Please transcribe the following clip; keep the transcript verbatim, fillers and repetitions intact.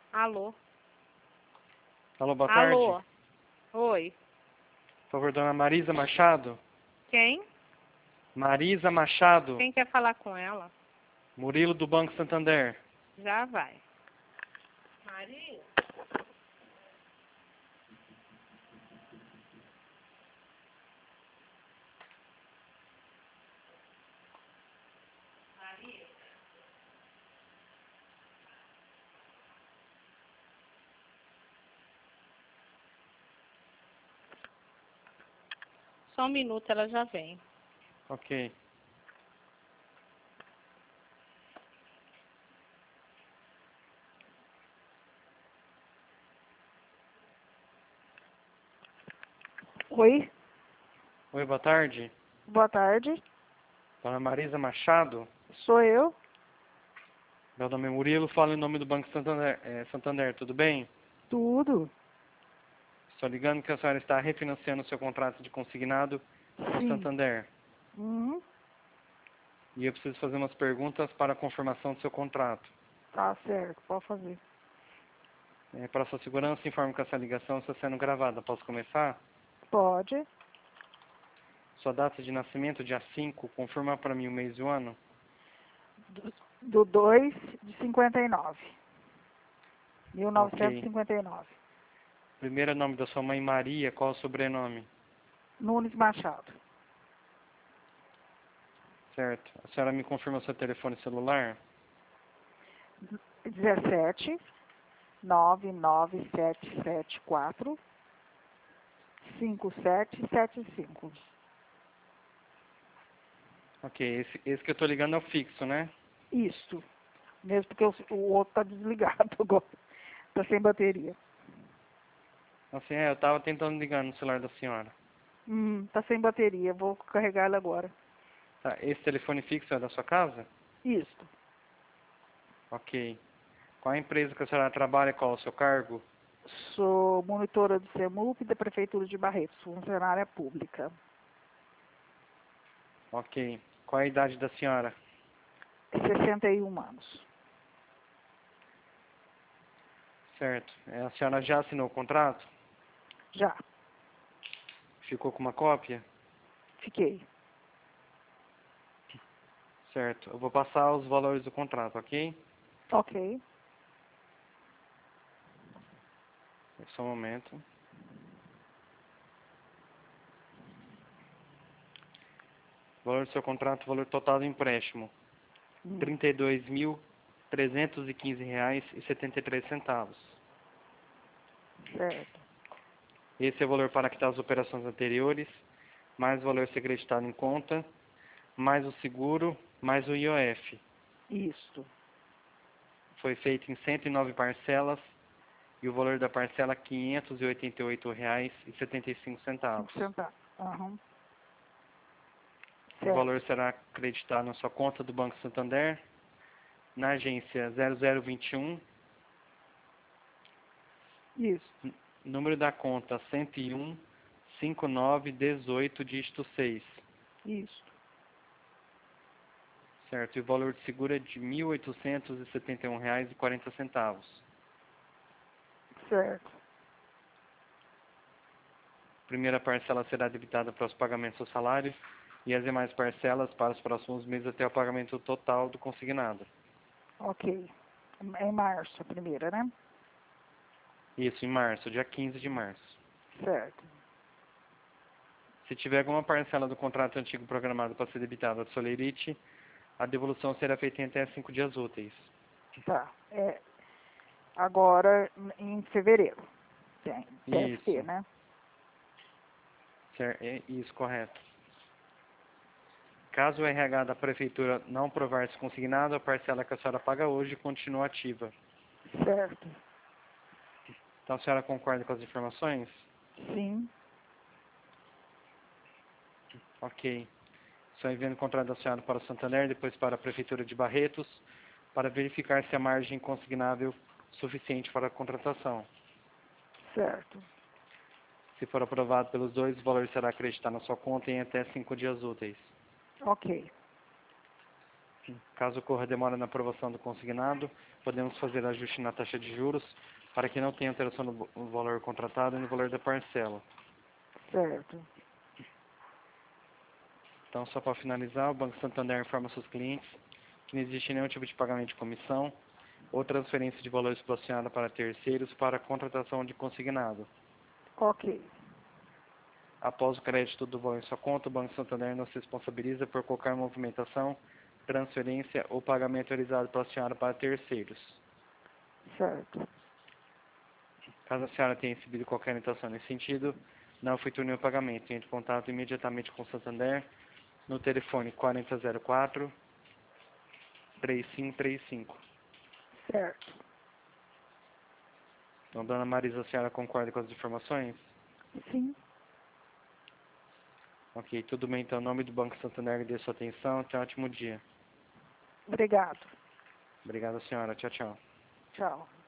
Alô? Alô, boa tarde. Alô? Oi. Por favor, dona Marisa Machado. Quem? Marisa Machado. Quem quer falar com ela? Murilo do Banco Santander. Já vai. Maria? Maria? Só um minuto, ela já vem. Ok. Oi, Oi, boa tarde. boa tarde. Dona Marisa Machado. Sou eu? Meu nome é Murilo, falo em nome do Banco Santander. É, Santander, tudo bem? Tudo. Estou ligando que a senhora está refinanciando o seu contrato de consignado com o Sim. Santander. Uhum. E eu preciso fazer umas perguntas para a confirmação do seu contrato. Tá certo, pode fazer. É, para sua segurança, informo que essa ligação está sendo gravada. Posso começar? Pode. Sua data de nascimento, dia cinco, confirma para mim o mês e o ano. Do dois de cinquenta e nove. mil novecentos e Ok. cinquenta e nove. Primeiro nome da sua mãe, Maria. Qual o sobrenome? Nunes Machado. Certo. A senhora me confirma seu telefone celular? dezessete, nove nove sete sete quatro, cinco sete sete cinco. Ok. Esse, esse que eu tô ligando é o fixo, né? Isto. Mesmo porque o, o outro tá desligado agora. Tá sem bateria. Assim, é, eu tava tentando ligar no celular da senhora. Hum, tá sem bateria. Vou carregar ela agora. Tá. Esse telefone fixo é da sua casa? Isto. Ok. Qual a empresa que a senhora trabalha? Qual o seu cargo? Sou monitora do CEMUP da Prefeitura de Barretos, funcionária pública. Ok. Qual a idade da senhora? sessenta e um anos. Certo. É, a senhora já assinou o contrato? Já. Ficou com uma cópia? Fiquei. Certo. Eu vou passar os valores do contrato, ok? Ok. Só um momento. Valor do seu contrato, valor total do empréstimo. Hum, trinta e dois mil trezentos e quinze reais e setenta e três centavos. certo. Esse é o valor para quitar as operações anteriores, mais o valor ser acreditado em conta, mais o seguro, mais o I O F. Isto. Foi feito em cento e nove parcelas e o valor da parcela quinhentos e oitenta e oito reais e setenta e cinco centavos. Cinco centavos. Aham. O valor Certo. será acreditado na sua conta do Banco Santander, na agência zero zero vinte e um, Isso. n- número da conta cento e um, cinquenta e nove dezoito, dígito seis. Isso. Certo, e o valor de seguro é de mil oitocentos e setenta e um reais e quarenta centavos. Certo. Primeira parcela será debitada para os pagamentos do salário e as demais parcelas para os próximos meses até o pagamento total do consignado. Ok. É em março a primeira, né? Isso, em março, dia quinze de março. Certo. Se tiver alguma parcela do contrato antigo programado para ser debitada do Solerite, a devolução será feita em até cinco dias úteis. Tá. É agora em fevereiro. Tem. Deve ter, Isso, né? cer- é isso, correto. Caso o R H da Prefeitura não aprovar esse consignado, a parcela que a senhora paga hoje continua ativa. Certo. Então a senhora concorda com as informações? Sim. Ok. Estou enviando o contrato da senhora para o Santander, depois para a Prefeitura de Barretos, para verificar se a margem consignável suficiente para a contratação. Certo. Se for aprovado pelos dois, o valor será acreditado na sua conta em até cinco dias úteis. Ok. Caso ocorra demora na aprovação do consignado, podemos fazer ajuste na taxa de juros para que não tenha alteração no no valor contratado e no valor da parcela. Certo. Então, só para finalizar, o Banco Santander informa seus clientes que não existe nenhum tipo de pagamento de comissão ou transferência de valores relacionada para terceiros para a contratação de consignado. Ok. Após o crédito do valor em sua conta, o Banco Santander não se responsabiliza por qualquer movimentação, transferência ou pagamento realizado pela senhora para terceiros. Certo. Caso a senhora tenha recebido qualquer orientação nesse sentido, não efetue nenhum pagamento. Entre em contato imediatamente com o Santander no telefone quarenta zero quatro, três cinco três cinco. Certo. Então, dona Marisa, a senhora concorda com as informações? Sim. Ok, tudo bem. Então, em nome do Banco Santander, agradeço a sua atenção. Tenha um ótimo dia. Obrigado. Obrigado, senhora. Tchau, tchau. Tchau.